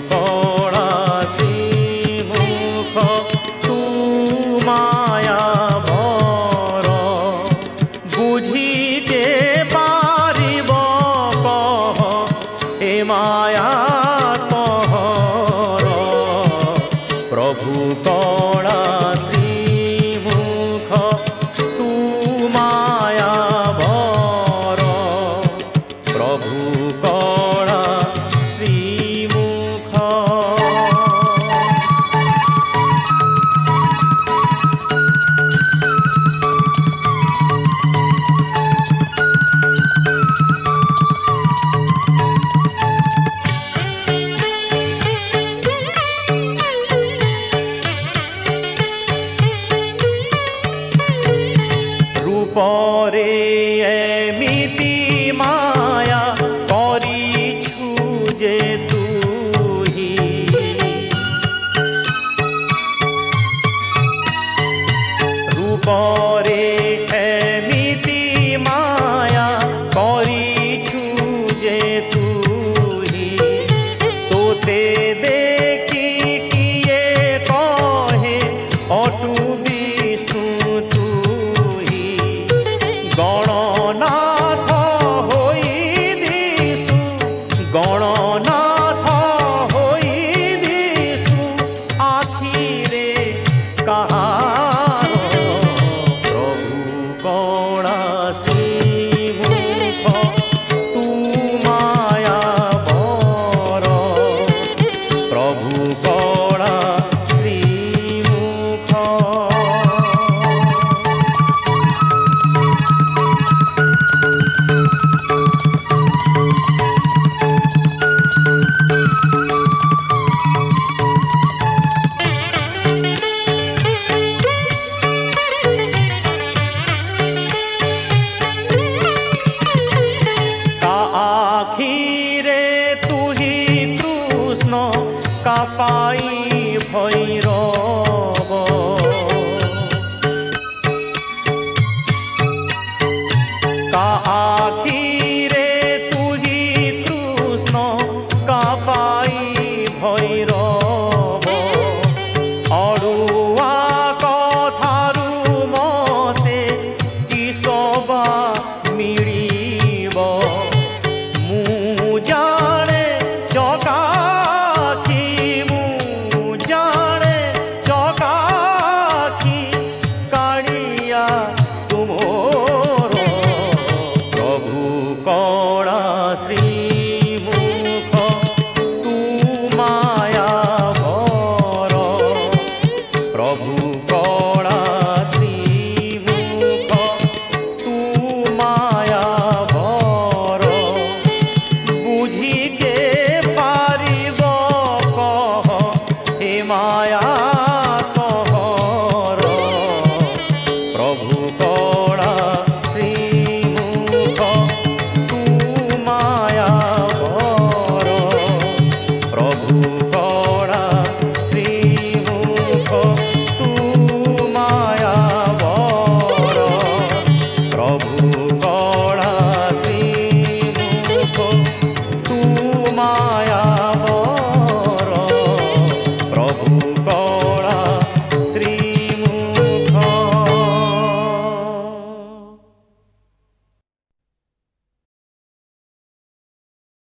कला श्रीमुख तू माया भर बुझिके पारिब कह हे माया कहर प्रभु कला श्रीमुख तू माया भर प्रभु कला श्रीमुख रूपरे एमिति माया करिछु जे तुही रूपरे एमिति माया करिछु जे तुही तोते देखी किए कहे अटु विष्णु तुही गणनाथ होई दिसु गणनाथ होई दिसु आखिरे कहार प्रभु कला श्रीमुख तू माया भर प्रभु कला श्रीमुख आखिरे तुही कृष्ण का पाई भैरव का आखिरे तुही कृष्ण का पाई भैरव अड़ुआ कथारु मते किसबा मिलिब जाने चौकाखी जाने चौकाखी कालिया तुमोर प्रभु कला श्रीमुख तू माया भर प्रभु कला श्रीमुख तू माया भर बुझिके पारिब कह हे माया कहर प्रभु कला श्रीमुख तू माया भर प्रभु कला श्रीमुख तू माया भर प्रभु कला श्रीमुख तू माया